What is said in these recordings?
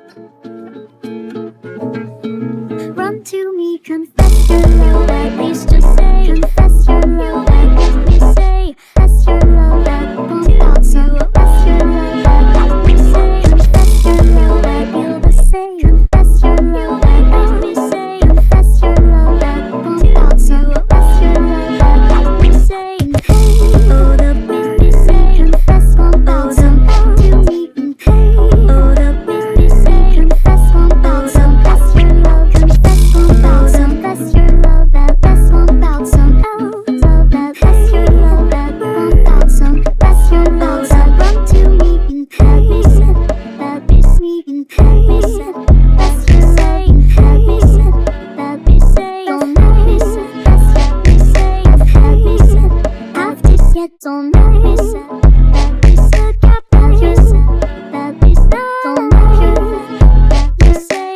Run to me, confess your love, at least just say. Confess your love, at least say. Confess your love, at won't out, so confess your love, at least say. Confess your love, I feel the same. Confess your love, at least say. Confess your love, at won't out, so confess your love, at least say. Oh, the birdies say, confess won't out, so to me, oh, the birdies say, confess won't out, so confess your love, confess won't out, so confess your love, that best won't out, so love that best your love, that won't out, so confess your love, so run to me, that be sneaking, that's your saying, that be saying, don't that's what we say, I've just yet don't that be so cap, that be so don't that you say,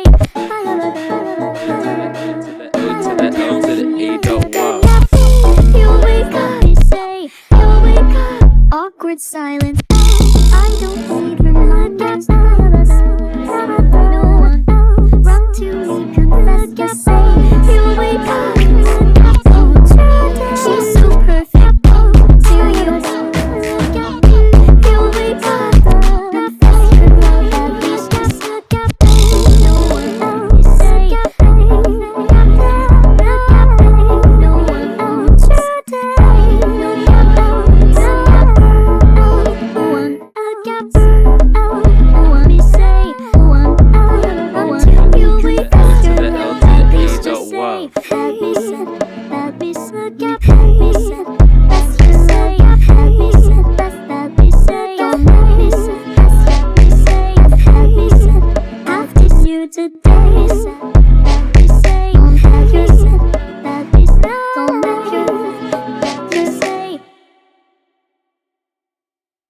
you wake up, you say, you wake up, awkward silence, I don't need reminders, no one run to me, confess, you say, you wake up, she's so perfect, do you wake up, confess your love, at least just look at me, no one else say, no one else today, no one me say, you wake up, that be just say, that be look at me, that's your say, that be say, don't that's what we say, after you today.